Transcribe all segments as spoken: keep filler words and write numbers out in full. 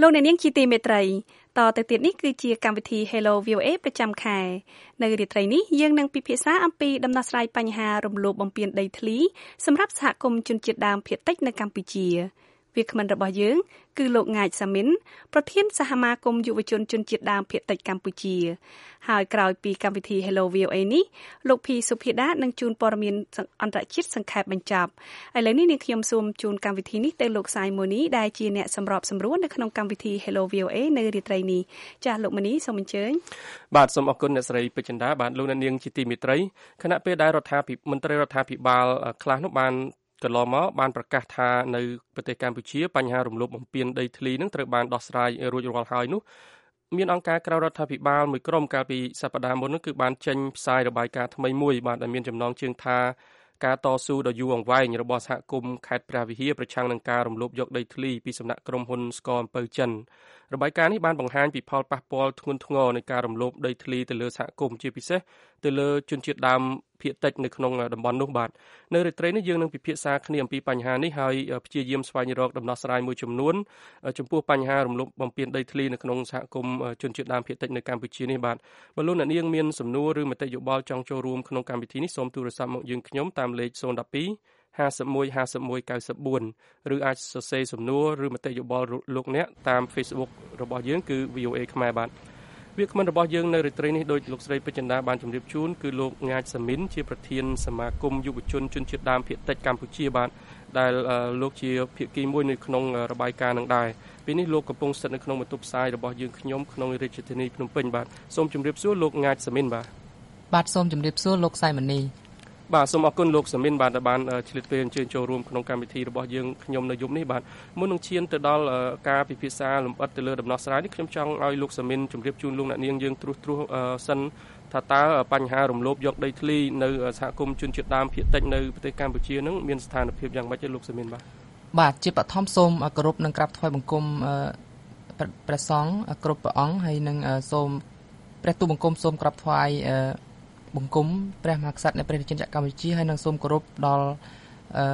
លោកអ្នកនាងជាទីមេត្រីតទៅទៀតនេះគឺជាកម្មវិធី Hello วี โอ เอ ប្រចាំខែនៅរាត្រីនេះយើងនឹងពិភាក្សាអំពីដំណោះស្រាយបញ្ហារំលោភបំពានដីធ្លីសម្រាប់សហគមន៍ជនជាតិដើមភាគតិចនៅកម្ពុជាវាគ្មិនរបស់យើងគឺលោកងាយសាមីនប្រធានសហមាគមយុវជនជនជាតិដើមភាគតិចកម្ពុជាហើយក្រោយពីកម្មវិធី Hello วี โอ เอ នេះលោកភីសុភាដានឹងជួនព័ត៌មានអន្តរជាតិសង្ខេបបញ្ចប់ឥឡូវនេះនាងខ្ញុំសូមជូនកម្មវិធីនេះទៅលោកសាយម៉ូនីដែលជាអ្នកសម្របសម្រួលនៅក្នុងកម្មវិធី Hello วี โอ เอ នៅរាត្រីនេះចាស់លោកម៉ូនីសូមអញ្ជើញបាទសូមអរគុណអ្នកស្រីពេជ្រចិន្តាបាទលោកអ្នកនាងជាទីមេត្រីគណៈពេលដែលរដ្ឋាភិបាលមន្ត្រីរដ្ឋាភិបាលខ្លះនោះបានកន្លងមកបានប្រកាសថានៅប្រទេសកម្ពុជាបញ្ហារំលោភបំពានដីធ្លីនឹងត្រូវបានដោះស្រាយរួចរាល់ហើយនោះមានអង្គការក្រៅរដ្ឋាភិបាលមួយក្រុមកាលពីសប្តាហ៍មុននោះគឺបានចេញផ្សាយរបាយការណ៍ថ្មីមួយបាទដែលមានចំណងជើងថាការតស៊ូដ៏យូរអង្វែងរបស់សហគមន៍ខេត្តព្រះវិហារប្រឆាំងនឹងការរំលោភយកដីធ្លីពីសំណាក់ក្រុមហ៊ុនស្ករអំពៅចិនរបាយការណ៍នេះបានបង្ហាញពីផលប៉ះពាល់ធ្ងន់ធ្ងរនៃការរំលោភដីធ្លីទៅលើសហគមន៍ជាពិសេសទៅលើជនជាតិដើមភាគតិចនៅក្នុងតំបន់នោះបាទនៅរាត្រីនេះយើងនឹងពិភាក្សាគ្នាអំពីបញ្ហានេះហើយព្យាយាមស្វែងរកដំណោះស្រាយមួយចំនួនចំពោះបញ្ហារំលោភបំពានដីធ្លីនៅក្នុងសហគមន៍ជនជាតិដើមភាគតិចនៅកម្ពុជានេះបាទបើលោកអ្នកនាងមានសំណួរឬមតិយោបល់ចង់ចូលរួមក្នុងកម្មវិធីនេះសូមទូរស័ព្ទមកយើងខ្ញុំតាមលេខศูนย์ หนึ่ง สอง ห้าสิบเอ็ด ห้าสิบเอ็ด เก้าสิบสี่ឬអាចសរសេរសំណួរឬមតិយោបល់លោកអ្នកតាម Facebook របស់យើងគឺ วี โอ เอ ខ្មែរបាទវាគ្មិនរបស់យើងនៅរាត្រីនេះដោយលោកស្រីពេជ្រចិន្តាបានជម្រាបជូនគឺលោកងាយសាមីនជាប្រធានសមាគមយុវជនជនជាតិដើមភាគតិចកម្ពុជាបាទដែលលោកជាភាគីមួយនៅក្នុងរបាយការណ៍នឹងដែរពេលនេះលោកកំពុងស្ថិតនៅក្នុងបន្ទប់ផ្សាយរបស់យើងខ្ញុំក្នុងរាជធានីភ្នំពេញបាទសូមជម្រាបសួរលោកងាយសាមីនបាទបាទសូមជម្រាបសួរលោកសៃម៉ានីបាទសូមអរគុណលោកសាមីនបាទដែលបានឆ្លៀតពេលអញ្ជើញចូលរួមក្នុងកម្មវិធីរបស់យើងខ្ញុំនៅយប់នេះបាទមុននឹងឈានទៅដល់ការពិភាក្សាលម្អិតទៅលើដំណោះស្រាយនេះខ្ញុំចង់ឲ្យលោកសាមីនជម្រាបជូនលោកអ្នកនាងយើងត្រួសត្រាសសិនថាតើបញ្ហារំលោភយកដីធ្លីនៅសហគមន៍ជនជាតិដើមភាគតិចនៅប្រទេសកម្ពុជានឹងមានស្ថានភាពយ៉ាងម៉េចទេលោកសាមីនបាទបាទជាបឋមសូមគោរពនិងក្រាបថ្វាយបង្គំព្រះសង្ឃគ្រប់ព្រះអង្គហើយនិងសូមព្រះទូលបង្គំសូមក្រាបថ្វាយបង្គំព្រះមហាក្សត្រនៃព្រះរាជាណាចក្រកម្ពុជាហើយនឹងសូមគោរពដល់អឺ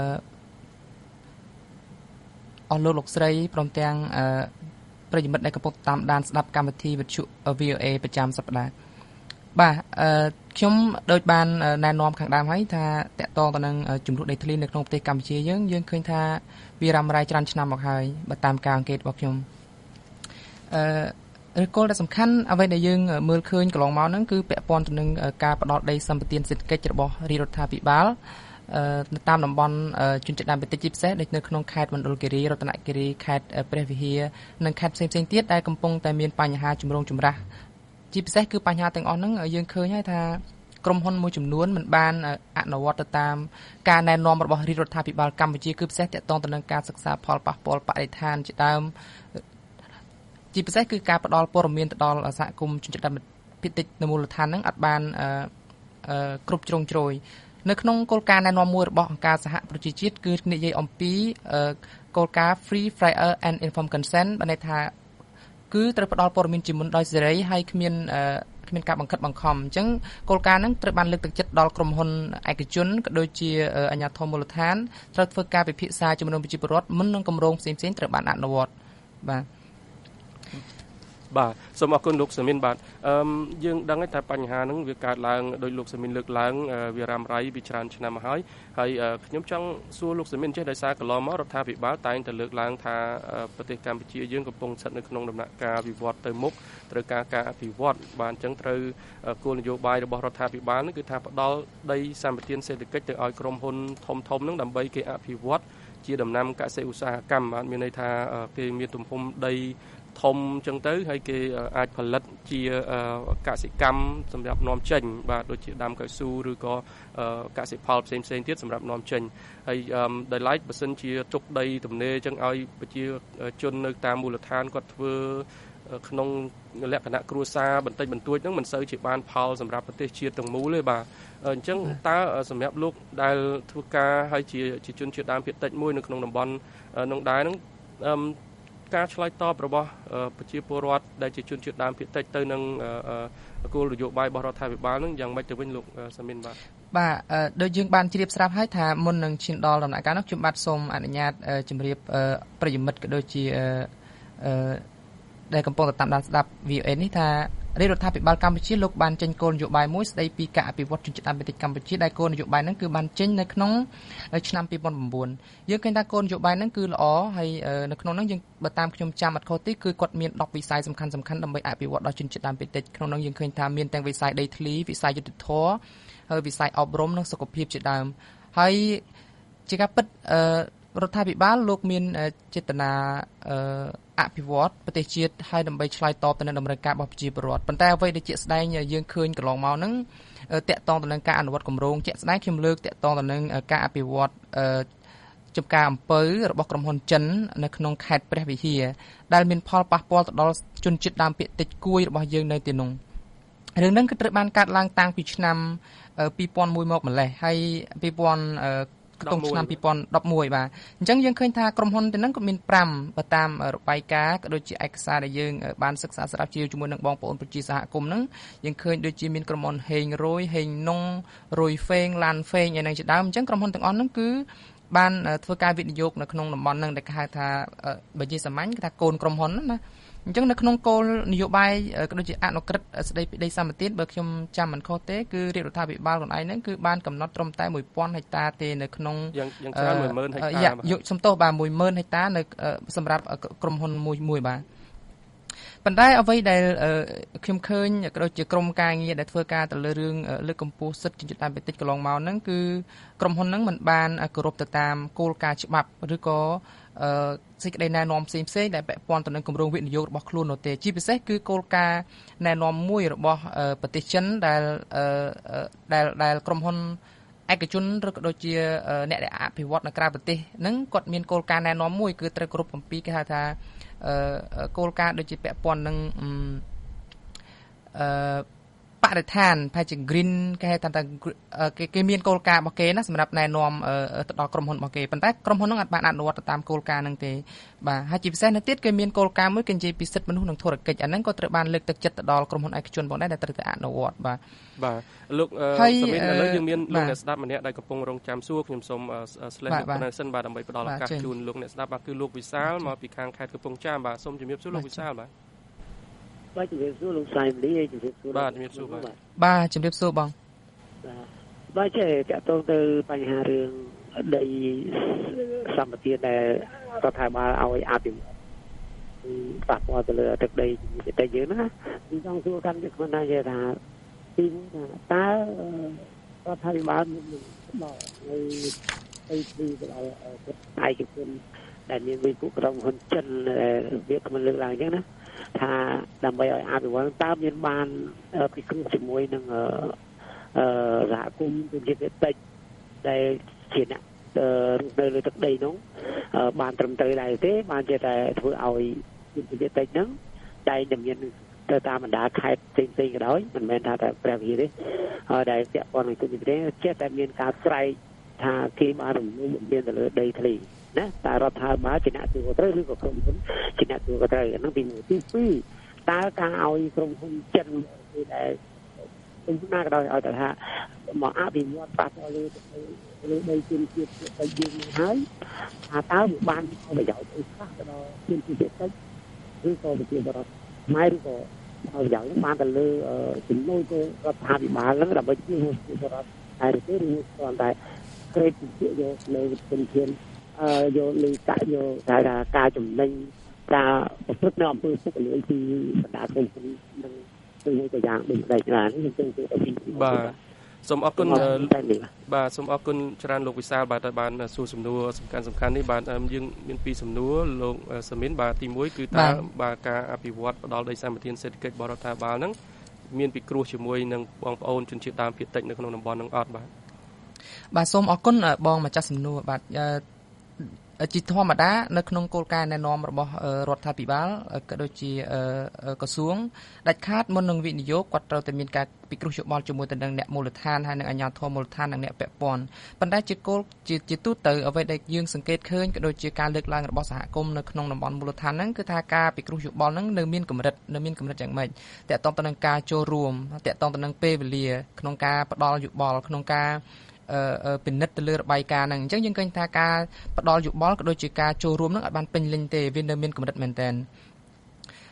អស់លោកលោកស្រីព្រមទាំងអឺប្រិយមិត្តដែលកំពុងតាមដានស្ដាប់កម្មវិធីវិទ្យុ วี โอ เอ ប្រចាំសប្តាហ៍បាទអឺខ្ញុំដូចបានណែនាំខាងដើមហើយថាតកតងទៅនឹងជំនួសដីធ្លីនៅក្នុងប្រទេសកម្ពុជាយើងយើងឃើញថាវារ៉ាំរ៉ៃច្រើនឆ្នាំមកហើយបើតាមការអង្កេតរបស់ខ្ញុំអឺឬគោលដែលសំខាន់អ្វីដែលយើងមើលឃើញកន្លងមកហ្នឹងគឺពាក់ព័ន្ធទៅនឹងការផ្ដោតដីសម្បត្តិសេដ្ឋកិច្ចរបស់រាជរដ្ឋាភិបាលនៅតាមតំបន់ជនជាតិដើមភាគតិចជាពិសេសដូចនៅក្នុងខេត្តមណ្ឌលគិរីរតនគិរីខេត្តព្រះវិហារនិងខេត្តផ្សេងៗទៀតដែលកំពុងតែមានបញ្ហាជំរងចម្រាស់ជាពិសេសគឺបញ្ហាទាំងអស់ហ្នឹងយើងឃើញហើយថាក្រុមហ៊ុនមួយចំនួនមិនបានអនុវត្តទៅតាមការណែនាំរបស់រាជរដ្ឋាភិបាលកម្ពុជាគឺពិសេសទាក់ទងទៅនឹងការសិក្សាផលប៉ះពាល់បរិស្ថានជាដើមជាពិសេសគឺការផ្ដល់ព័ត៌មានទៅដល់សហគមន៍ជនជាតិដើមភាគតិចនៅមូលដ្ឋានហ្នឹងអត់បានគ្រប់ជ្រុងជ្រោយនៅក្នុងគោលការណ៍ណែនាំមួយរបស់អង្គការសហប្រជាជាតិគឺនិយាយអំពីគោលការណ៍ Free Fair and Informed Consent បានន័យថាគឺត្រូវផ្ដល់ព័ត៌មានជាមុនដោយសេរីហើយគ្មានគ្មានការបង្ខិតបង្ខំអញ្ចឹងគោលការណ៍ហ្នឹងត្រូវបានលើកទឹកចិត្តដល់ក្រុមហ៊ុនឯកជនក៏ដូចជាអាជ្ញាធរមូលដ្ឋានត្រូវធ្វើការពិភាក្សាជាមួយនឹងប្រជាពលរដ្ឋមុននឹងគម្រោងផ្សេងៗត្រូវបានអនុវត្តបាទបាទសូមអរគុណលោកសាមីនបាទអឺយើងដឹងថាបញ្ហាហ្នឹងវាកើតឡើងដោយលោកសាមីនលើកឡើងវារ៉ាំរ៉ៃពីច្រើនឆ្នាំមកហើយហើយខ្ញុំចង់សួរលោកសាមីនចេះដោយសារកន្លងមករដ្ឋាភិបាលតែងតែលើកឡើងថាប្រទេសកម្ពុជាយើងកំពុងស្ថិតនៅក្នុងដំណាក់កាលវិវត្តទៅមុខត្រូវការការអភិវឌ្ឍបាទអញ្ចឹងត្រូវគោលនយោបាយរបស់រដ្ឋាភិបាលនេះគឺថាផ្ដល់ដីសម្បត្តិសេដ្ឋកិច្ចទៅឲ្យក្រុមហ៊ុនធំធំហ្នឹងដើម្បីគេអភិវឌ្ឍជាដំណាំកសិឧស្សាហកម្មបាទមានន័យថាគេមានទំហំដីធំអញ្ចឹងទៅហើយគេអាចផលិតជាកសិកម្មសម្រាប់នាំចេញបាទដូចជាដាំកៅស៊ូឬក៏កសិផលផ្សេងផ្សេងទៀតសម្រាប់នាំចេញហើយដោយឡែកបើសិនជាទុកដីទំនេរអញ្ចឹងឲ្យប្រជាជននៅតាមមូលដ្ឋានគាត់ធ្វើក្នុងលក្ខណៈគ្រួសារបន្តិចបន្តួចហ្នឹងមិនសូវជាបានផលសម្រាប់ប្រទេសជាតិទាំងមូលទេបាទអញ្ចឹងតើសម្រាប់លោកដែលធ្វើការហើយជាជាជនជាតិដើមភាគតិចមួយនៅក្នុងតំបន់នោះដែរហ្នឹងការឆ្លើយតបរបស់ប្រជាពលរដ្ឋដែលជាជនជាតិដើមភាគតិចទៅនឹងគោលនយោបាយរបស់រដ្ឋាភិបាលនឹងយ៉ាងម៉េចទៅវិញលោកសាមីនបាទបាទដូចយើងបានជ្រាបស្រាប់ហើយថាមុននឹងឈានដល់ដំណាក់កាលនោះខ្ញុំបាទសូមអនុញ្ញាតជម្រាបប្រិយមិត្តក៏ដូចជាដែលកំពុងតែតាមដានស្ដាប់ วี โอ เอ នេះថារាជរដ្ឋាភិបាលកម្ពុជាលោកបានចេញគោលនយោបាយមួយស្ដីពីការអភិវឌ្ឍជនជាតិដើមភាគតិចកម្ពុជាដែលគោលនយោបាយហ្នឹងគឺបានចេញនៅក្នុងឆ្នាំពីរពាន់ប្រាំបួនយើងឃើញថាគោលនយោបាយហ្នឹងគឺល្អហើយនៅក្នុងហ្នឹងយើងបើតាមខ្ញុំចាំអត់ខុសទេគឺគាត់មានដប់វិស័យសំខាន់ៗដើម្បីអភិវឌ្ឍដល់ជនជាតិដើមភាគតិចក្នុងហ្នឹងយើងឃើញថាមានទាំងវិស័យដីធ្លីវិស័យយុទ្ធភ័ណ្ឌហើយវិស័យអប់រំនិងសុខភាពជាដើមហើយជាការពិតរដ្ឋាភិបាលលោកមានចេតនាអភិវឌ្ឍប្រទេសជាតិហើយដើម្បីឆ្លើយតបទៅនឹងតម្រូវការរបស់ប្រជាពលរដ្ឋប៉ុន្តែអ្វីដែលជាក់ស្ដែងយើងឃើញកន្លងមកហ្នឹងតាក់ទងទៅនឹងការអនុវត្តគម្រោងជាក់ស្ដែងខ្ញុំលើកតាក់ទងទៅនឹងការអភិវឌ្ឍចំការអំពៅរបស់ក្រុមហ៊ុនចិននៅក្នុងខេត្តព្រះវិហារដែលមានផលប៉ះពាល់ទៅដល់ជនជាតិដើមភាគតិចគួយរបស់យើងនៅទីនោះរឿងហ្នឹងគឺត្រូវបានកាត់ឡើងតាំងពីឆ្នាំពីរពាន់មួយមកម្លេះហើយពីរពាន់ក្នុងឆ្នាំពីរពាន់ដប់មួយបាទអញ្ចឹងយើងឃើញថាក្រុមហ៊ុនទាំងហ្នឹងក៏មានប្រាំបើតាមរបាយការណ៍ក៏ដូចជាឯកសារដែលយើងបានសិក្សាស្រាវជ្រាវជាមួយនឹងបងប្អូនប្រជាសហគមន៍ហ្នឹងយើងឃើញដូចជាមានក្រុមហ៊ុនហេងរយហេងនងរយហ្វេងឡានហ្វេងឯហ្នឹងជាដើមអញ្ចឹងក្រុមហ៊ុនទាំងអស់ហ្នឹងគឺបានធ្វើការវិនិយោគនៅក្នុងតំបន់ហ្នឹងដែលគេហៅថាបើជាសាមញ្ញគេថាកូនក្រុមហ៊ុនណាអញ្ចឹងនៅក្នុងគោលនយោបាយក៏ដូចជាអនុក្រឹត្យស្ដីពីដីសម្បត្តិបើខ្ញុំចាំមិនខុសទេគឺរាជរដ្ឋាភិបាលខ្លួនឯងហ្នឹងគឺបានកំណត់ត្រឹមតែមួយពាន់ហិកតាទេនៅក្នុងយ៉ាងយ៉ាងច្រើនមួយម៉ឺនហិកតាយកសំទោសបាទមួយម៉ឺនហិកតានៅសម្រាប់ក្រុមហ៊ុនមួយមួយបាទប៉ុន្តែអ្វីដែលខ្ញុំឃើញក៏ដូចជាក្រុមការងារដែលធ្វើការទៅលើរឿងលើកកម្ពស់សិទ្ធិជនជាតិដើមភាគតិចកន្លងមកហ្នឹងគឺក្រុមហ៊ុនហ្នឹងមិនបានគោរពទៅតាមគោលការណ៍ច្បាប់ឬក៏សេចក្តីណែនាំផ្សេងផ្សេងដែលពាក់ព័ន្ធទៅនឹងគម្រោងវិនិយោគរបស់ខ្លួននោះទេជាពិសេសគឺគោលការណ៍ណែនាំមួយរបស់ប្រទេសចិនដែលដែលដែលក្រុមហ៊ុនឯកជនឬក៏ដូចជាអ្នកដែលអភិវឌ្ឍនៅក្រៅប្រទេសហ្នឹងគាត់មានគោលការណ៍ណែនាំមួយគឺត្រូវគោរពអំពីគេហៅថាគោលការណ៍ដូចជាពាក់ព័ន្ធនឹងអឺបរិស្ថានប្រហែលជា green គេហៅថាគេគេមានគោលការណ៍របស់គេណាសម្រាប់ណែនាំទៅដល់ក្រុមហ៊ុនរបស់គេប៉ុន្តែក្រុមហ៊ុនហ្នឹងអាចបានអនុវត្តតាមគោលការណ៍ហ្នឹងទេបាទហើយជាពិសេសនៅទៀតគេមានគោលការណ៍មួយគេនិយាយពីសិទ្ធិមនុស្សនិងធុរកិច្ចអាហ្នឹងក៏ត្រូវបានលើកទឹកចិត្តទៅដល់ក្រុមហ៊ុនឯកជនផងដែរដែលត្រូវតែអនុវត្តបាទបាទលោកសមត្ថឥឡូវយើងមានលោកអ្នកស្ដាប់ម្នាក់ដែលកំពុងរងចាំសួរខ្ញុំសូម slash លោកប៉ុណ្ណឹងសិនបាទដើម្បីផ្ដល់ឱកាសជូនលោកអ្នកស្ដាប់បាទគឺលោកវិសាលមកពីខាងខេត្តកំពង់ចាមបាទសូមជំរាបសួរលោកវិសាលបាទបាទជំរាបសួរលោកសាយមលីជំរាបសួរបាទជំរាបសួរបាទបាទជំរាបសួរបងបាទចេះតកតងទៅបញ្ហារឿងដីសម្បត្តិដែលរដ្ឋាភិបាលឲ្យអភិវឌ្ឍប៉ះពាល់ទៅលើទឹកដីតែយើងណាខ្ញុំចង់សួរកាន់តែខ្លួនដែរថាទីថាតើរដ្ឋាភិបាលមានដល់នៅដីធ្លីទៅដល់ឯកជនដែលមានវិពុក្រុមហ៊ុនចិនវាមិនលើកឡើងអញ្ចឹងណាថាដើម្បីឲ្យអភិវឌ្ឍតើមានបានពិគ្រោះជាមួយនឹងអឺសហគមន៍ជំនាញតិចដែលជាអ្នកនៅលើទឹកដីនោះបានត្រឹមត្រូវដែរទេបានជាតែធ្វើឲ្យជំនាញតិចហ្នឹងតែមានទៅតាមបណ្ដាខេត្តផ្សេងផ្សេងក៏ដោយមិនមែនថាតែព្រះវិហារទេហើយដែលពាក់ព័ន្ធនឹងជំនាញទេចេះតែមានការស្រែកថាគេបានរំលោភបំពានទៅលើដីធ្លីណាតែរដ្ឋាភិបាលជាអ្នកទទួលត្រូវឬក៏ក្រុមហ៊ុនជាអ្នកទទួលត្រូវហ្នឹងទីមួយទីពីរតើការឲ្យក្រុមហ៊ុនចិនគឺដែលខ្ញុំណាក៏ដោយឲ្យតែថាមកអភិវឌ្ឍប៉ះពាល់លើលើដីជំនឿជាតិទៅយើងហើយថាតើវាបានប្រយោជន៍អីខ្លះទៅដល់ជំនឿជាតិតិចឬក៏ប្រជាពលរដ្ឋម៉ែឬក៏ប្រយោជន៍បានទៅលើចំណូលទៅរដ្ឋាភិបាលហ្នឹងដើម្បីជួយប្រជាពលរដ្ឋហើយទៅឬគ្រាន់តែក្រេតជាយកលើជំនឿអឺយកលុយកាក់យកថាការចំណេញការប្រព្រឹត្តនៅអំពើពុករលួយពីបណ្ដាក្រុមហ៊ុននឹងទៅមួយទៅយ៉ាងដូចតែច្រើននេះខ្ញុំជឿថាពីបាទសូមអរគុណបាទសូមអរគុណច្រើនលោកវិសាលបាទដែលបានសួរសំណួរសំខាន់សំខាន់នេះបាទយើងមានពីរសំណួរលោកសាមីនបាទទីមួយគឺតើបាទការអភិវឌ្ឍផ្ដល់ដីសម្បត្តិសេដ្ឋកិច្ចបរដ្ឋាភិបាលហ្នឹងមានពិគ្រោះជាមួយនឹងបងប្អូនជនជាតិដើមភាគតិចនៅក្នុងតំបន់ហ្នឹងអត់បាទបាទសូមអរគុណបងម្ចាស់សំណួរបាទជាធម្មតានៅក្នុងគោលការណ៍ណែនាំរបស់រដ្ឋាភិបាលក៏ដូចជាក្រសួងដាច់ខាតមុននឹងវិនិយោគគាត់ត្រូវតែមានការពិគ្រោះយោបល់ជាមួយទៅនឹងអ្នកមូលដ្ឋានហើយនិងអាជ្ញាធរមូលដ្ឋាននិងអ្នកពាក់ព័ន្ធប៉ុន្តែជាគោលជាជាទូទៅអ្វីដែលយើងសង្កេតឃើញក៏ដូចជាការលើកឡើងរបស់សហគមន៍នៅក្នុងតំបន់មូលដ្ឋានហ្នឹងគឺថាការពិគ្រោះយោបល់ហ្នឹងនៅមានកម្រិតនៅមានកម្រិតយ៉ាងម៉េចតកតងទៅនឹងការចូលរួមតកតងទៅនឹងពេលវេលាក្នុងការផ្ដល់យោបល់ក្នុងការអឺពិនិត្យទៅលើរបាយការណ៍ហ្នឹងអញ្ចឹងយើងឃើញថាការផ្ដល់យោបល់ក៏ដូចជាការចូលរួមហ្នឹងអាចបានពេញលេញទេវានៅមានកម្រិតមែនទែន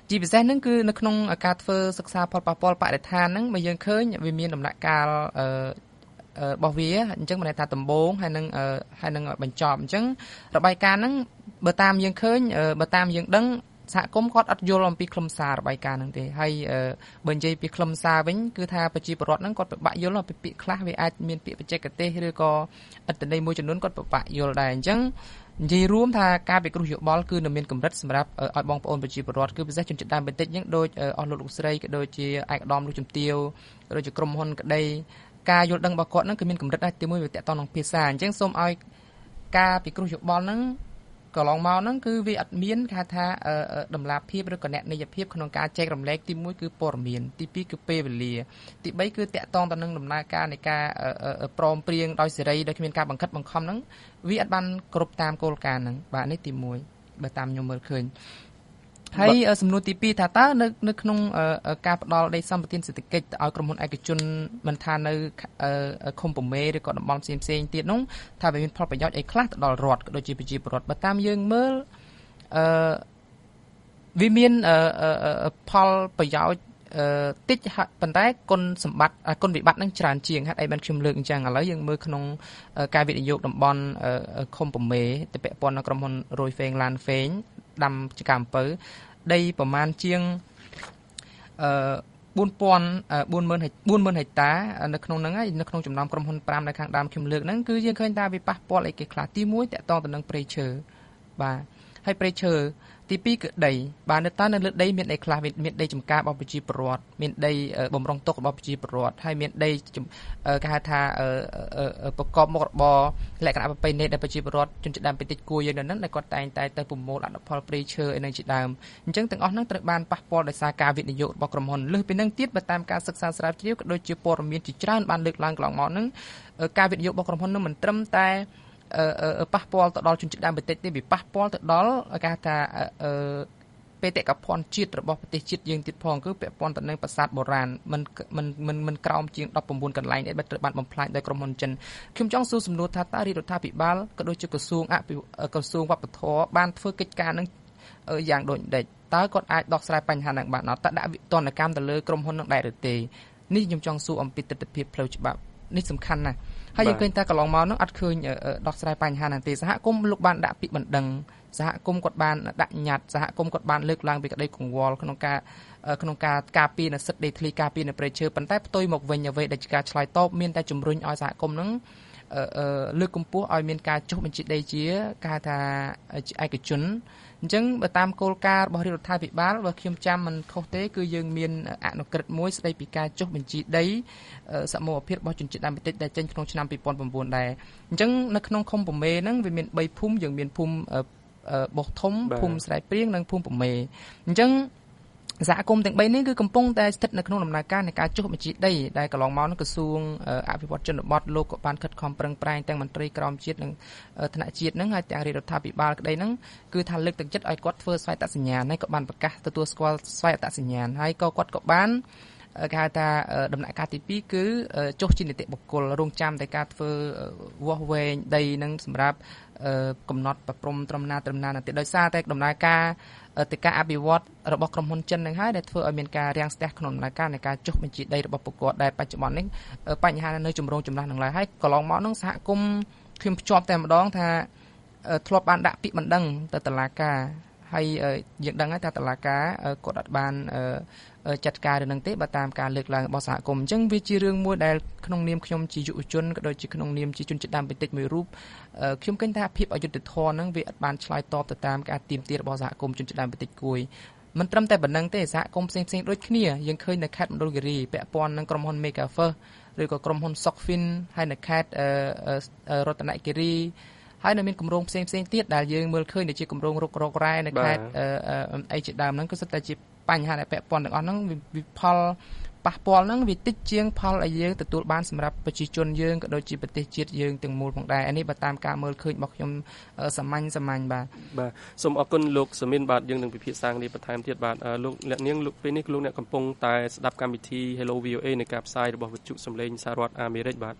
ជាពិសេសហ្នឹងគឺនៅក្នុងការធ្វើសិក្សាផលប៉ះពាល់បរិស្ថានហ្នឹងមកយើងឃើញវាមានដំណាក់កាលអឺរបស់វាអញ្ចឹងមិនថាដំបូងហើយនឹងហើយនឹងបញ្ចប់អញ្ចឹងរបាយការណ៍ហ្នឹងបើតាមយើងឃើញបើតាមយើងដឹងសហគមន៍គាត់អត់យល់អំពីខ្លឹមសាររបាយការណ៍ហ្នឹងទេហើយបើនិយាយពីខ្លឹមសារវិញគឺថាប្រជាពលរដ្ឋហ្នឹងគាត់ពិបាកយល់អំពីពាក្យខ្លះវាអាចមានពាក្យបច្ចេកទេសឬក៏អត្ថន័យមួយចំនួនគាត់ពិបាកយល់ដែរអញ្ចឹងនិយាយរួមថាការពិគ្រោះយោបល់គឺនៅមានកម្រិតសម្រាប់ឲ្យបងប្អូនប្រជាពលរដ្ឋគឺពិសេសជនជាតិដើមបន្តិចហ្នឹងដូចអស់លោកលោកស្រីក៏ដូចជាឯកឧត្តមលោកជំទាវក៏ដូចជាក្រុមហ៊ុនក្តីការយល់ដឹងរបស់គាត់ហ្នឹងគឺមានកម្រិតដែរទីមួយវាតកតងនឹងភាសាអញ្ចឹងសូមឲ្យការពិគ្រោះយោបល់ហ្នឹងកន្លងមកហ្នឹងគឺវាអត់មានគេថាតម្លាភាពឬក៏អ្នកនិយភាពក្នុងការចែករំលែកទីមួយគឺព័ត៌មានទីពីរគឺពេលវេលាទីបីគឺតកតងទៅនឹងដំណើរការនៃការព្រមព្រៀងដោយសេរីដោយគ្មានការបង្ខិតបង្ខំហ្នឹងវាអត់បានគ្រប់តាមគោលការណ៍ហ្នឹងបាទនេះទីមួយបើតាមខ្ញុំមើលឃើញហើយសំណួរទីពីរថាតើនៅនៅក្នុងការផ្ដល់ដីសម្បត្តិសេដ្ឋកិច្ចឲ្យក្រុមហ៊ុនឯកជនមិនថានៅឃុំពមេឬក៏តំបន់ផ្សេងផ្សេងទៀតនោះថាវាមានផលប្រយោជន៍អីខ្លះទៅដល់រដ្ឋក៏ដូចជាប្រជាពលរដ្ឋបើតាមយើងមើលអឺវាមានផលប្រយោជន៍តិចប៉ុន្តែគុណសម្បត្តិគុណវិបត្តិនឹងច្រើនជាងហេតុអីបានខ្ញុំលើកអញ្ចឹងឥឡូវយើងមើលក្នុងការវិនិយោគតំបន់ឃុំពមេទៅពាក់ព័ន្ធនឹងក្រុមហ៊ុនរយហ្វេងឡានហ្វេងដាំចកាអំពៅដីប្រមាណជាងអឺបួនពាន់បួនម៉ឺនបួនម៉ឺនហិកតានៅក្នុងហ្នឹងហើយនៅក្នុងចំណោមក្រុមហ៊ុនប្រាំនៅខាងដើមខ្ញុំលើកហ្នឹងគឺយើងឃើញថាវាប៉ះពាល់អីគេខ្លះទីមួយតកតងទៅនឹងព្រៃឈើបាទហើយព្រៃឈើទីពីរគឺដីបាទនៅតើនៅលើដីមានអីខ្លះមានដីចម្ការរបស់ប្រជាពលរដ្ឋមានដីបំរុងទុករបស់ប្រជាពលរដ្ឋហើយមានដីគេហៅថាប្រកបមុខរបរលក្ខណៈប្រពៃណីដែលប្រជាពលរដ្ឋជនជាតិដើមភាគតិចគួរយើងនៅហ្នឹងដែលគាត់តែងតែទៅប្រមូលអនុផលព្រៃឈើឯនឹងជាដើមអញ្ចឹងទាំងអស់ហ្នឹងត្រូវបានប៉ះពាល់ដោយសារការវិនិយោគរបស់ក្រុមហ៊ុនលើសពីហ្នឹងទៀតបើតាមការសិក្សាស្រាវជ្រាវក៏ដូចជាព័ត៌មានជាច្រើនបានលើកឡើងកន្លងមកហ្នឹងការវិនិយោគរបស់ក្រុមហ៊ុនហ្នឹងមិនត្រឹមតែប៉ះពាល់ទៅដល់ជនជាតិដើមបន្តិចទេវាប៉ះពាល់ទៅដល់គេថាបេតិកភណ្ឌជាតិរបស់ប្រទេសជាតិយើងទៀតផងគឺពាក់ព័ន្ធទៅនឹងប្រាសាទបុរាណមិនមិនមិនមិនក្រោមជាងដប់៩កន្លែងទេត្រូវបានបំផ្លាញដោយក្រុមហ៊ុនចិនខ្ញុំចង់សួរសំណួរថាតើរាជរដ្ឋាភិបាលក៏ដូចជាក្រសួងអភិក្រសួងវប្បធម៌បានធ្វើកិច្ចការនឹងយ៉ាងដូចម្ដេចតើគាត់អាចដោះស្រាយបញ្ហាហ្នឹងបានអត់តើដាក់វិធានកម្មទៅលើក្រុមហ៊ុននឹងដែរឬទេនេះខ្ញុំចង់សួរអំពីទស្សនវិជ្ជាផ្លូវច្បាប់នេះសំខាន់ណាស់ហើយយើងឃើញថាកន្លងមកនោះអត់ឃើញដោះស្រាយបញ្ហាហ្នឹងទេសហគមន៍លោកបានដាក់ពាក្យបណ្ដឹងសហគមន៍គាត់បានដាក់ញត្តិសហគមន៍គាត់បានលើកឡើងពីក្តីកង្វល់ក្នុងការក្នុងការការពារនៅសិទ្ធិដីធ្លីការពារនៅព្រៃឈើប៉ុន្តែផ្ទុយមកវិញអ្វីដែលជាការឆ្លើយតបមានតែជំរុញឲ្យសហគមន៍ហ្នឹងលើកកម្ពស់ឲ្យមានការចុះបញ្ជីដីជាគេហៅថាឯកជនអញ្ចឹងបើតាមគោលការណ៍របស់រាជរដ្ឋាភិបាលបើខ្ញុំចាំមិនខុសទេគឺយើងមានអនុក្រឹត្យមួយស្តីពីការចុះបញ្ជីដីសមូហភាពរបស់ជនជាតិដើមភាគតិចដែលចេញក្នុងឆ្នាំពីរពាន់៩ដែរអញ្ចឹងនៅក្នុងឃុំពមេហ្នឹងវាមានបីភូមិយើងមានភូមិបោះធំភូមិស្រែព្រៀងនិងភូមិពមេអញ្ចឹងសហគមន៍ទាំងបីនេះគឺកំពុងតែស្ថិតនៅក្នុងដំណើរការនៃការចុះបញ្ជីដីដែលកន្លងមកនោះក្រសួងអភិវឌ្ឍជនបទលោកក៏បានខិតខំប្រឹងប្រែងទាំងមន្ត្រីក្រមជាតិនិងថ្នាក់ជាតិហ្នឹងហើយទាំងរាជរដ្ឋាភិបាលក្តីហ្នឹងគឺថាលើកទឹកចិត្តឲ្យគាត់ធ្វើស្វ័យតសញ្ញាណហើយក៏បានប្រកាសទទួលស្គាល់ស្វ័យតសញ្ញាណហើយក៏គាត់ក៏បានគេហៅថាដំណាក់កាលទីពីរគឺចុះជានីតិបុគ្គលរងចាំតែការធ្វើវាស់វែងដីនឹងសម្រាប់កំណត់ប្រព្រំត្រឹមណាត្រឹមណាទៅដោយសារតែដំណើរការទៅការអភិវឌ្ឍរបស់ក្រុមហ៊ុនចិននឹងហើយដែលធ្វើឲ្យមានការរាំងស្ទះក្នុងដំណើរការនៃការចុះបញ្ជីដីរបស់ពួកគាត់ដែលបច្ចុប្បន្ននេះបញ្ហានៅជំរងចម្រាស់នឹងឡើយហើយកន្លងមកនឹងសហគមន៍ខ្ញុំភ្ជាប់តែម្ដងថាធ្លាប់បានដាក់ពាក្យបណ្ដឹងទៅតុលាការហើយយើងដឹងហើយថាតុលាការគាត់អត់បានចាត់ការរឿងហ្នឹងទេបើតាមការលើកឡើងរបស់សហគមន៍អញ្ចឹងវាជារឿងមួយដែលក្នុងនាមខ្ញុំជាយុវជនក៏ដូចជាក្នុងនាមជាជនជាតិដើមភាគតិចមួយរូបខ្ញុំឃើញថាភាពអយុត្តិធម៌ហ្នឹងវាអត់បានឆ្លើយតបទៅតាមការទាមទាររបស់សហគមន៍ជនជាតិដើមភាគតិចគួយមិនត្រឹមតែប៉ុណ្្នឹងទេសហគមន៍ផ្សេងៗដូចគ្នាយើងឃើញនៅខេត្តមណ្ឌលគិរីពាក់ព័ន្ធនឹងក្រុមហ៊ុន Mega First ឬក៏ក្រុមហ៊ុន Sokfin ហើយនៅខេត្តរតនគិរីហើយនៅមានគម្រោងផ្សេងៗទៀតដែលយើងមើលឃើញដូចជាគម្រោងរុករករ៉ែនៅខេត្តអីជាដើមហ្នឹងគឺសុទ្ធតែជាបញ្ហាដែលពាក់ព័ន្ធទាំងអស់ហ្នឹងវាផលប៉ះពាល់ហ្នឹងវាតិចជាងផលដែលយើងទទួលបានសម្រាប់ប្រជាជនយើងក៏ដូចជាប្រទេសជាតិយើងទាំងមូលផងដែរអានេះបើតាមការមើលឃើញរបស់ខ្ញុំសាមញ្ញសាមញ្ញបាទបាទសូមអរគុណលោកសមីនបាទយើងនឹងពិភាក្សាគ្នាបន្ថែមទៀតបាទលោកអ្នកនាងលោកពេលនេះលោកអ្នកកំពុងតែស្ដាប់កម្មវិធី Hello វី អូ เอ នៃការផ្សាយរបស់វិទ្យុសំឡេងសហរដ្ឋអាមេរិកបាទ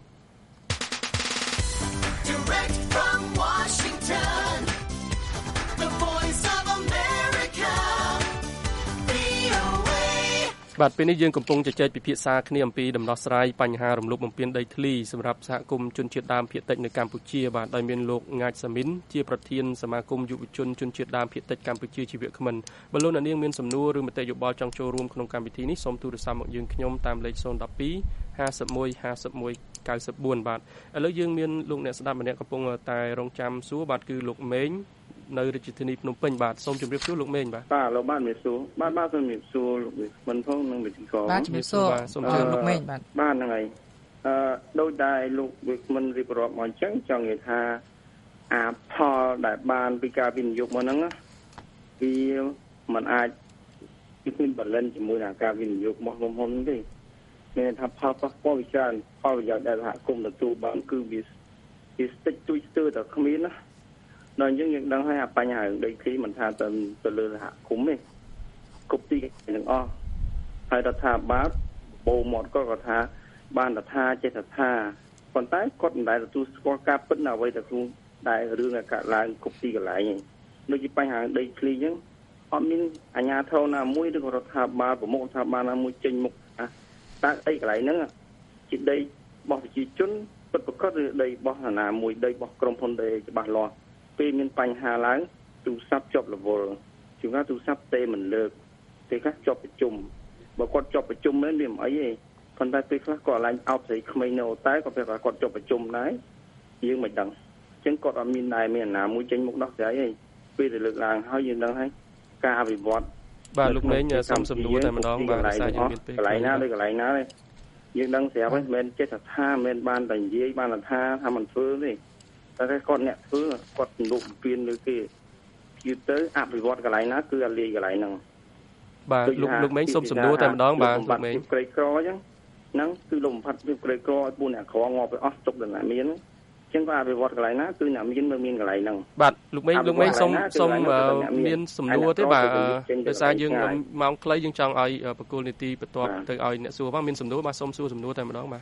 Direct from Washington, the voice of America, វីបាទពេលនេះយើងកំពុងជជែកពិភាក្សាគ្នាអំពីដំណោះស្រាយបញ្ហារំលោភបំពានដីធ្លីសម្រាប់សហគមន៍ជនជាតិដើមភាគតិចនៅកម្ពុជាបាទដោយមានលោកងាចសាមីនជាប្រធានសមាគមយុវជនជនជាតិដើមភាគតិចកម្ពុជាជីវៈគ្មិនបើលោកអ្នកនាងមានសំណួរឬមតិយោបល់ចង់ចូលរួមក្នុងកម្មវិធីនេះសូមទូរស័ព្ទមកយើងខ្ញុំតាមលេខศูนย์ một hai ห้าสิบเอ็ด ห้าสิบเอ็ด เก้าสิบสี่បាទឥឡូវយើងមានលោកអ្នកស្ដាប់ម្នាក់កំពុងតែរងចាំសួរបាទគឺលោកមេងនៅរាជធានីភ្នំពេញបាទសូមជម្រាបសួរលោកមេងបាទបាទលោកបាទជំរាបសួរបាទបាទសូមជម្រាបសួរលោកមិនផងនឹងវិទ្យាករបាទជំរាបសួរសូមជម្រាបលោកមេងបាទបាទហ្នឹងហើយអឺដោយតែលោកវិមិនរៀបរាប់មកអញ្ចឹងចង់និយាយថាអាផលដែលបានពីការវិនិយោគមកហ្នឹងវាមិនអាចពីមានបលិនជាមួយនឹងការវិនិយោគរបស់ក្រុមហ៊ុនទេមានថាផលប៉ះពាល់វិចារផលប្រយោជន៍ដែលសហគមន៍ទទួលបានគឺវាវាស្ទេចទួយស្ទើរតែគ្មានណាដល់យើងយើងដឹងហើយអាបញ្ហាដីធ្លីមិនថាទៅទៅលើសហគមន៍ទេគ្រប់ទីទាំងអស់ហើយរដ្ឋាភិបាលបូមកក៏គាត់ថាបានរដ្ឋាចេះថាប៉ុន្តែគាត់មិនដែលទទួលស្គាល់ការពិតនៅអ្វីដែលខ្លួនដែលរឿងដែលកើតឡើងគ្រប់ទីកន្លែងដូចជាបញ្ហាដីធ្លីអញ្ចឹងអត់មានអាជ្ញាធរណាមួយឬក៏រដ្ឋាភិបាលប្រមុខរដ្ឋាភិបាលណាមួយចេញមុខថាតើអីកន្លែងហ្នឹងជាដីរបស់ប្រជាជនពិតប្រាកដឬដីរបស់ណាមួយដីរបស់ក្រុមហ៊ុនដីច្បាស់លាស់ពេលមានបញ្ហាឡើងទូរស័ព្ទជាប់រវល់ជួនកាលទូរស័ព្ទទេមិនលើកពេលខ្លះជាប់ប្រជុំបើគាត់ជាប់ប្រជុំមែនវាមិនអីទេប៉ុន្តែពេលខ្លះគាត់ឡើងអោបស្រីក្មេងនៅតែគាត់ប្រាប់ថាគាត់ជាប់ប្រជុំដែរយើងមិនដឹងអញ្ចឹងគាត់អត់មានដែរមានណាមួយចេញមុខដោះស្រាយទេពេលទៅលើកឡើងហើយយើងដឹងហើយការអភិវឌ្ឍបាទលោកមេងសំសំណួរតែម្ដងបាទសារយើងមានពេលកន្លែងណាឬកន្លែងណាទេយើងដឹងស្រាប់ហើយមិនមែនចេះថាមិនបានតែនិយាយបានថាថាមិនធ្វើទេតែគាត់អ្នកធ្វើគាត់លុបពៀនលើគេយូរទៅអភិវឌ្ឍកន្លែងណាគឺអាលីកន្លែងហ្នឹងបាទលោកលោកមេងសុំសំណួរតែម្ដងបាទលោកមេងក្រីក្រអញ្ចឹងហ្នឹងគឺលោកបំផាត់ភាពក្រីក្រឲ្យពូអ្នកក្រងាប់ទៅអស់ទុកដល់ណាមានអញ្ចឹងក៏អភិវឌ្ឍកន្លែងណាគឺអ្នកមានមើលមានកន្លែងហ្នឹងបាទលោកមេងលោកមេងសុំសុំមានសំណួរទេបាទដោយសារយើងម៉ោងខ្លីយើងចង់ឲ្យបកគលនីតិបន្ទាប់ទៅឲ្យអ្នកសួរមកមានសំណួរបាទសុំសួរសំណួរតែម្ដងបាទ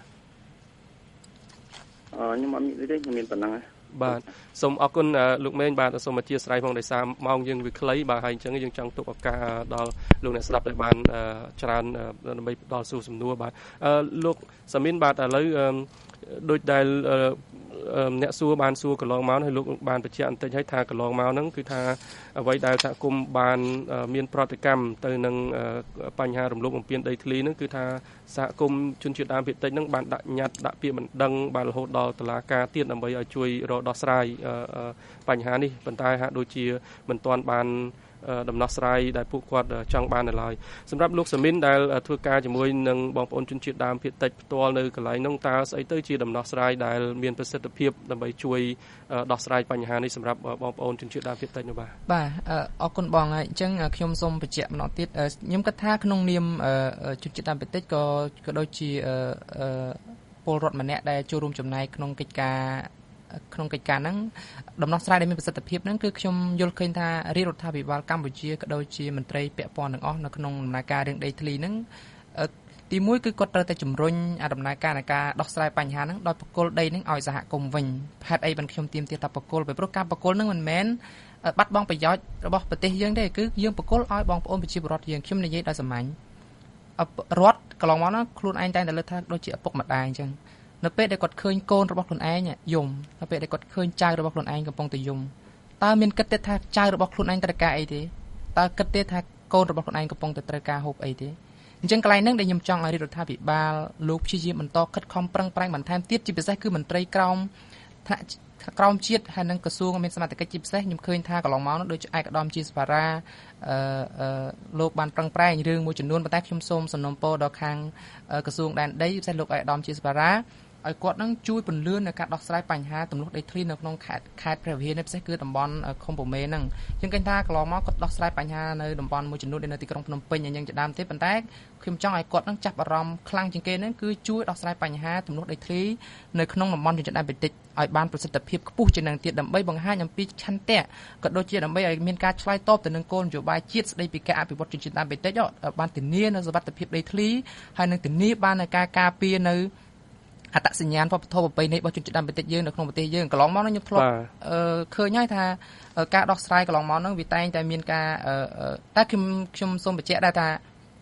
អឺខ្ញុំអត់មានទេខ្ញុំមានប៉ុណ្ណឹងបាទសូមអរគុណលោកមេងបាទសូមអធិស្ឋានផងដោយសារម៉ោងយើងវាខ្លីបាទហើយអញ្ចឹងយើងចង់ទុកឱកាសដល់លោកអ្នកស្ដាប់ដែលបានច្រើនដើម្បីដល់សួរសំណួរបាទលោកសាមីនបាទឥឡូវដូចដែលអ្នកសួរបានសួរកន្លងមកហើយលោកបានបញ្ជាក់បន្តិចហើយថាកន្លងមកហ្នឹងគឺថាអ្វីដែលសហគមន៍បានមានប្រតិកម្មទៅនឹងបញ្ហារំលោភបំពានដីធ្លីហ្នឹងគឺថាសហគមន៍ជនជាតិដើមភាគតិចហ្នឹងបានដាក់ញត្តិដាក់ពាក្យបណ្ដឹងបានរហូតដល់តុលាការទៀតដើម្បីឲ្យជួយរកដោះស្រាយបញ្ហានេះប៉ុន្តែហាក់ដូចជាមិនទាន់បានដំណោះស្រាយដែលពួកគាត់ចង់បាននៅឡើយសម្រាប់លោកសាមីនដែលធ្វើការជាមួយនឹងបងប្អូនជនជាតិដើមភាគតិចផ្ទាល់នៅកន្លែងនោះតើស្អីទៅជាដំណោះស្រាយដែលមានប្រសិទ្ធភាពដើម្បីជួយដោះស្រាយបញ្ហានេះសម្រាប់បងប្អូនជនជាតិដើមភាគតិចនោះបាទបាទអរគុណបងហើយអញ្ចឹងខ្ញុំសូមបញ្ជាក់ម្ដងទៀតខ្ញុំគិតថាក្នុងនាមជនជាតិដើមភាគតិចក៏ក៏ដូចជាពលរដ្ឋម្នាក់ដែលចូលរួមចំណែកក្នុងកិច្ចការក្នុងកិច្ចការហ្នឹងដំណោះស្រាយដែលមានប្រសិទ្ធភាពហ្នឹងគឺខ្ញុំយល់ឃើញថារាជរដ្ឋាភិបាលកម្ពុជាក៏ដូចជាមន្ត្រីពាក់ព័ន្ធទាំងអស់នៅក្នុងដំណើរការរឿងដីធ្លីហ្នឹងទីមួយគឺគាត់ត្រូវតែជំរុញអាដំណើរការនៃការដោះស្រាយបញ្ហាហ្នឹងដោយបកគលដីហ្នឹងឲ្យសហគមន៍វិញហេតុអីបានខ្ញុំទាមទារថាបកគលពីព្រោះការបកគលហ្នឹងមិនមែនបាត់បង់ប្រយោជន៍របស់ប្រទេសយើងទេគឺយើងបកគលឲ្យបងប្អូនប្រជាពលរដ្ឋយើងខ្ញុំនិយាយដោយសាមញ្ញរដ្ឋកន្លងមកហ្នឹងខ្លួនឯងតែងតែលើកថាដូចជាឪពុកម្ដាយអញ្ចឹងនៅពេលដែលគាត់ឃើញកូនរបស់ខ្លួនឯងយំនៅពេលដែលគាត់ឃើញចៅរបស់ខ្លួនឯងកំពុងតែយំតើមានគិតទេថាចៅរបស់ខ្លួនឯងត្រូវការអីទេតើគិតទេថាកូនរបស់ខ្លួនឯងកំពុងតែត្រូវការហូបអីទេអញ្ចឹងកន្លែងហ្នឹងដែលខ្ញុំចង់ឲ្យរាជរដ្ឋាភិបាលលោកព្យាយាមបន្តខិតខំប្រឹងប្រែងបន្ថែមទៀតជាពិសេសគឺមន្ត្រីក្រមថ្នាក់ក្រមជាតិហើយនិងក្រសួងមានសមត្ថកិច្ចជាពិសេសខ្ញុំឃើញថាកន្លងមកនោះដូចឯកឧត្តមជាសភារាអឺលោកបានប្រឹងប្រែងរឿងមួយចំនួនប៉ុន្តែខ្ញុំសូមសំណូមពរដល់ខាងក្រសួងដែនដីពិសេសលោកឯកឧត្តមជាសភារាឲ្យគាត់នឹងជួយពន្លឿននៅការដោះស្រាយបញ្ហាទម្លាក់ដីធ្លីនៅក្នុងខេត្តខេត្តព្រះវិហារនេះពិសេសគឺតំបន់ឃុំពមេហ្នឹងជាងឃើញថាកន្លងមកគាត់ដោះស្រាយបញ្ហានៅតំបន់មួយចំនួននៅទីក្រុងភ្នំពេញអញ្ចឹងជាដើមទេប៉ុន្តែខ្ញុំចង់ឲ្យគាត់នឹងចាប់អារម្មណ៍ខ្លាំងជាងគេហ្នឹងគឺជួយដោះស្រាយបញ្ហាទម្លាក់ដីធ្លីនៅក្នុងតំបន់ជនជាតិដើមភាគតិចឲ្យបានប្រសិទ្ធភាពខ្ពស់ជាងនឹងទៀតដើម្បីបង្ហាញអំពីឆន្ទៈក៏ដូចជាដើម្បីឲ្យមានការឆ្លើយតបទៅនឹងគោលនយោបាយជាតិស្តីពីការអភិវឌ្ឍជនជាតិដើមភាគតិចបានធានានៅសុវត្ថិភាពដីធ្លីហើយនឹងធានាបាននៅការការពារនៅអត្តសញ្ញាណវប្បធម៌ប្រពៃណីរបស់ជនជាតិដើមភាគតិចយើងនៅក្នុងប្រទេសយើងកន្លងមកនោះខ្ញុំធ្លាប់ឃើញហើយថាការដោះស្រាយកន្លងមកនោះវាតែងតែមានការតែខ្ញុំខ្ញុំសូមបញ្ជាក់ដែរថា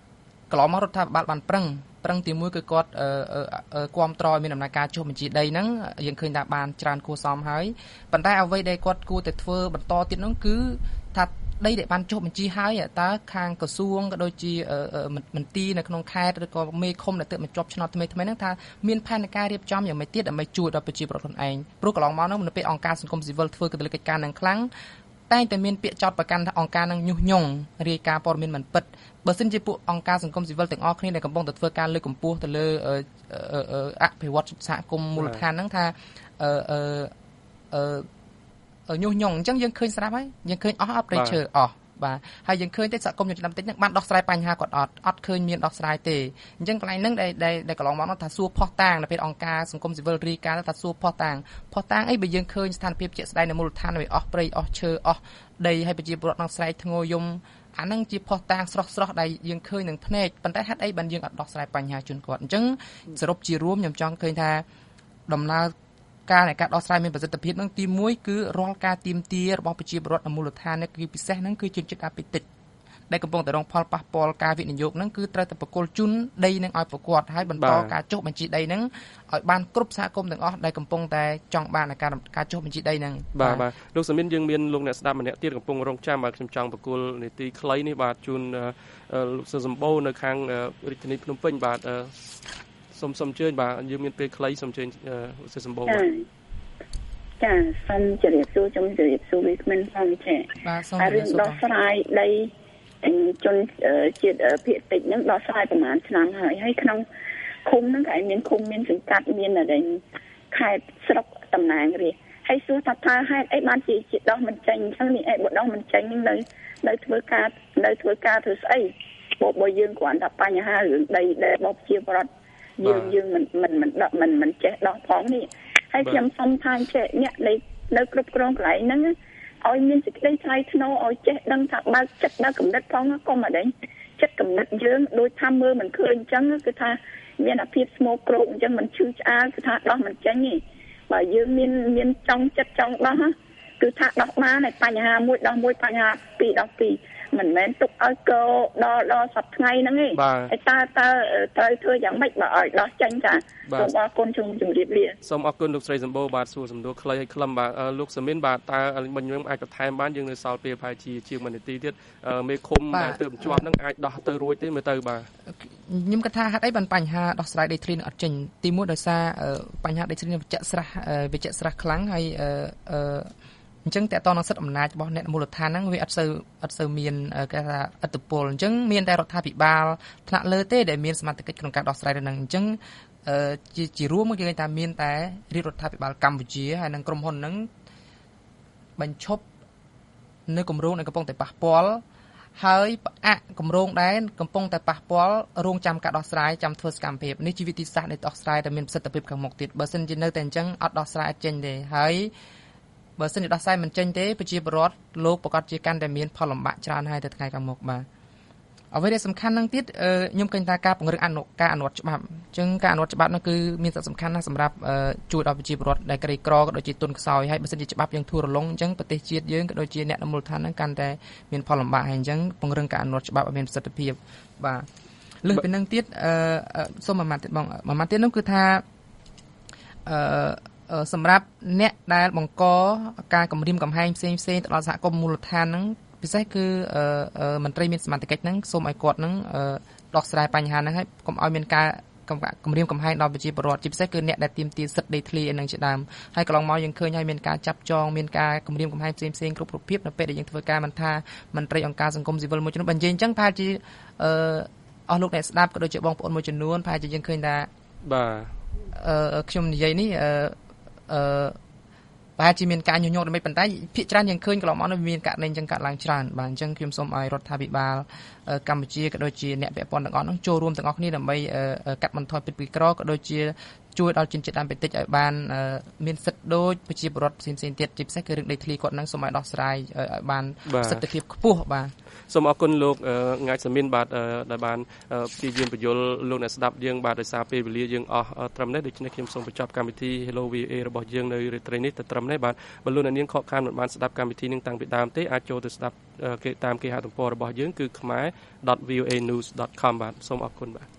កន្លងមករដ្ឋាភិបាលបានប្រឹងប្រឹងទីមួយគឺគាត់គាំទ្រឲ្យមានដំណើរការចុះបញ្ជីដីហ្នឹងយើងឃើញថាបានច្រើនគួរសមហើយប៉ុន្តែអ្វីដែលគាត់គួរតែធ្វើបន្តទៀតហ្នឹងគឺថាដីដែលបានចុះបញ្ជីហើយតើខាងក្រសួងក៏ដូចជាមន្ទីរនៅក្នុងខេត្តឬក៏មេឃុំដែលទើបបញ្ចប់ឆ្នោតថ្មីថ្មីហ្នឹងថាមានផែនការរៀបចំយ៉ាងម៉េចទៀតដើម្បីជួយដល់ប្រជាពលរដ្ឋខ្លួនឯងព្រោះកន្លងមកហ្នឹងនៅពេលអង្គការសង្គមស៊ីវិលធ្វើកិច្ចការនឹងខ្លាំងតែតែមានពាក្យចោទប្រកាន់ថាអង្គការនឹងញុះញង់រាយការណ៍ព័ត៌មានមិនពិតបើសិនជាពួកអង្គការសង្គមស៊ីវិលទាំងអស់គ្នាដែលកំពុងតែធ្វើការលើកកម្ពស់ទៅលើអភិវឌ្ឍសហគមន៍មូលដ្ឋានហ្នឹងថាអឺអឺញុះញង់អញ្ចឹងយើងឃើញស្រាប់ហើយយើងឃើញអស់អត់ប្រេឈើអស់បាទហើយយើងឃើញតែសហគមន៍ចំណាំតិចហ្នឹងបានដោះស្រាយបញ្ហាគាត់អត់អត់ឃើញមានដោះស្រាយទេអញ្ចឹងកន្លែងហ្នឹងដែលដែលកន្លងមកនោះថាសួរផុសតាងនៅពេលអង្គការសង្គមស៊ីវិលរាយការណ៍ថាសួរផុសតាងផុសតាងអីបើយើងឃើញស្ថានភាពជាក់ស្ដែងនៅមូលដ្ឋានវាអស់ព្រៃអស់ឈើអស់ដីហើយប្រជាពលរដ្ឋក្នុងស្រែកធ្ងរយំអាហ្នឹងជាផុសតាងស្រស់ស្រស់ដែលយើងឃើញនឹងភ្នែកប៉ុន្តែហេតុអីបានយើងអត់ដោះស្រាយបញ្ហាជូនគាត់អញ្ចឹងសរុបជារួមខ្ញុំចង់ឃើញថាដំណើរការនៃការដោះស្រាយមានប្រសិទ្ធភាពនឹងទីមួយគឺរាល់ការទៀមទារបស់ប្រជាពលរដ្ឋនៅមូលដ្ឋាននេះគឺពិសេសហ្នឹងគឺជនជាតិអាពីតិចដែលកំពុងតែរងផលប៉ះពាល់ការវិនិយោគហ្នឹងគឺត្រូវតែបកគលជូនដីនឹងឲ្យប្រកួតហើយបន្តការចុះបញ្ជីដីហ្នឹងឲ្យបានគ្រប់សហគមន៍ទាំងអស់ដែលកំពុងតែចង់បានការការចុះបញ្ជីដីហ្នឹងបាទបាទលោកសាមីនយើងមានលោកអ្នកស្ដាប់ម្នាក់ទៀតកំពុងរងចាំបាទខ្ញុំចង់បកគលនីតិខ្លីនេះបាទជូនលោកសសម្បូរនៅខាងរាជធានីភ្នំពេញបាទសូមសូមអញ្ជើញបាទយើងមានពេលខ្លីសូមអញ្ជើញលោកសសម្បូរបាទចាសូមជម្រាបសួរជំរាបសួរវិក្កាមផងចាបាទសូមជម្រាបសួរដោះស្រាយដីជនជាតិភាគតិចហ្នឹងដោះស្រាយប្រហែលឆ្នាំហើយហើយក្នុងឃុំហ្នឹងក៏មានឃុំមានសង្កាត់មានអីខេត្តស្រុកតំណាងរាស្ត្រហើយសួរថាថាហេតុអីបានជាជាដោះមិនចេញអញ្ចឹងនេះអីបើដោះមិនចេញហ្នឹងនៅនៅធ្វើការនៅធ្វើការធ្វើស្អីបើបើយើងគ្រាន់តែបញ្ហារឿងដីដែលបបជាប្រដ្ឋយើងយើងមិនមិនមិនដកមិនមិនចេះដោះផងនេះហើយខ្ញុំសុំថាចេះអ្នកនៅនៅគ្រប់គ្រងកន្លែងហ្នឹងឲ្យមានសេចក្តីថ្លៃថ្នូរឲ្យចេះដឹងថាបើកចិត្តបើកគំនិតផងកុំអីចិត្តគំនិតយើងដូចថាមើលមិនឃើញអញ្ចឹងគឺថាមានអាភាពស្មោកគ្រោកអញ្ចឹងមិនឈឺឆ្អាលគឺថាដោះមិនចេញទេបើយើងមានមានចង់ចិត្តចង់ដោះគឺថាដោះបានតែបញ្ហាមួយដោះមួយបញ្ហាពីរដោះពីរមិនមែនទុកឲ្យកោដល់ដល់សប្តាហ៍ថ្ងៃហ្នឹងទេហើយតើតើត្រូវធ្វើយ៉ាងម៉េចបើឲ្យដោះចេញចាសូមអរគុណជម្រាបលាសូមអរគុណលោកស្រីសម្បូរបាទសួរសំណួរខ្លីឲ្យខ្លឹមបាទលោកសាមីនបាទតើមិញខ្ញុំអាចបន្ថែមបានយើងនៅសល់ពេលប្រហែលជាជាងមួយនាទីទៀតមេឃុំដែលទើបជាប់ហ្នឹងអាចដោះទៅរួចទេមើលទៅបាទខ្ញុំគិតថាហេតុអីបានបញ្ហាដោះស្រាយដីធ្លីនឹងអត់ចេញទីមួយដោយសារបញ្ហាដីធ្លីនឹងវិជ្ជស្រះវិជ្ជស្រះខ្លាំងហើយអឺអញ្ចឹងតើតើនឹងសិទ្ធិអំណាចរបស់អ្នកមូលដ្ឋានហ្នឹងវាអត់សូវអត់សូវមានគេថាឥទ្ធិពលអញ្ចឹងមានតែរដ្ឋាភិបាលថ្នាក់លើទេដែលមានសមត្ថកិច្ចក្នុងការដោះស្រាយរឿងហ្នឹងអញ្ចឹងជាជារួមគេថាមានតែរាជរដ្ឋាភិបាលកម្ពុជាហើយនិងក្រុមហ៊ុនហ្នឹងបញ្ឈប់នៅគម្រោងដែលកំពុងតែប៉ះពាល់ហើយផ្អាកគម្រោងដែលកំពុងតែប៉ះពាល់រងចាំការដោះស្រាយចាំធ្វើសកម្មភាពនេះជាវិធីសាស្ត្រនៃដោះស្រាយដែលមានប្រសិទ្ធភាពខាងមុខទៀតបើមិនជានៅតែអញ្ចឹងអត់ដោះស្រាយអត់ចេញទេហើយបើសិនជាដោះស្រាយមិនចេញទេប្រជាពលរដ្ឋលោកប្រកាសជាកាន់តែមានផលលំបាកច្រើនហើយទៅថ្ងៃខាងមុខបាទអ្វីដែលសំខាន់ហ្នឹងទៀតខ្ញុំឃើញថាការពង្រឹងអនុការអនុវត្តច្បាប់អញ្ចឹងការអនុវត្តច្បាប់នោះគឺមានសារៈសំខាន់ណាស់សម្រាប់ជួយដល់ប្រជាពលរដ្ឋដែលក្រីក្រក៏ដូចជាទុនខ្សោយហើយបើសិនជាច្បាប់យើងធូររលុងអញ្ចឹងប្រទេសជាតិយើងក៏ដូចជាអ្នកនៅមូលដ្ឋានហ្នឹងកាន់តែមានផលលំបាកហើយអញ្ចឹងពង្រឹងការអនុវត្តច្បាប់ឲ្យមានប្រសិទ្ធភាពបាទលើសពីហ្នឹងទៀតសូមមួយម៉ាត់ទៀតបងមួយម៉ាត់ទៀតនោះគឺថាអឺសម្រាប់អ្នកដែលបង្កការគំរាមកំហែងផ្សេងផ្សេងទៅដល់សហគមន៍មូលដ្ឋានហ្នឹងពិសេសគឺមន្ត្រីមានសមត្ថកិច្ចហ្នឹងសូមឲ្យគាត់ហ្នឹងដោះស្រាយបញ្ហាហ្នឹងហើយកុំឲ្យមានការគំរាមកំហែងដល់ប្រជាពលរដ្ឋជាពិសេសគឺអ្នកដែលទាមទារសិទ្ធិដីធ្លីឯនឹងជាដើមហើយកន្លងមកយើងឃើញហើយមានការចាប់ចងមានការគំរាមកំហែងផ្សេងផ្សេងគ្រប់រូបភាពនៅពេលដែលយើងធ្វើការមិនថាមន្ត្រីអង្គការសង្គមស៊ីវិលមួយចំនួនបើនិយាយអញ្ចឹងប្រហែលជាអស់លោកអ្នកស្ដាប់ក៏ដូចជាបងប្អូនមួយចំនួនប្រហែលជាយើងឃើញថាបាទអឺខ្ញុំនិយាយនេះអឺអឺប្រហែលជាមានការញុះញង់ដើម្បីប៉ុន្តែភាគច្រើនយើងឃើញកន្លងមកនោះមានករណីអញ្ចឹងកើតឡើងច្រើនបាទអញ្ចឹងខ្ញុំសូមឲ្យរដ្ឋាភិបាលកម្ពុជាក៏ដូចជាអ្នកពាក់ព័ន្ធទាំងអស់នោះចូលរួមទាំងអស់គ្នាដើម្បីកាត់បន្ថយពិតពីក្រក៏ដូចជាជួយដល់ជនជាតិដើមភាគតិចឲ្យបានមានសិទ្ធិដូចប្រជាពលរដ្ឋផ្សេងៗទៀតជាពិសេសគឺរឿងដីធ្លីគាត់នឹងសូមឲ្យដោះស្រាយឲ្យបានសិទ្ធិភាពខ្ពស់បាទសូមអរគុណលោកងាយសាមីនបាទដែលបានព្យាយាមបញ្យល់លោកអ្នកស្ដាប់យើងបាទដោយសារពេលវេលាយើងអស់ត្រឹមនេះដូច្នេះខ្ញុំសូមបញ្ចប់កម្មវិធី Hello វី អូ អេ របស់យើងនៅរាត្រីនេះទៅត្រឹមនេះបាទបើលោកអ្នកនាងខកខានមិនបានស្ដាប់កម្មវិធីនេះតាំងពីដើមទេអាចចូលទៅស្ដាប់គេតាមគេហទំព័ររបស់យើងគឺ khmer dot v o a news dot com បាទសូមអរគុណបាទ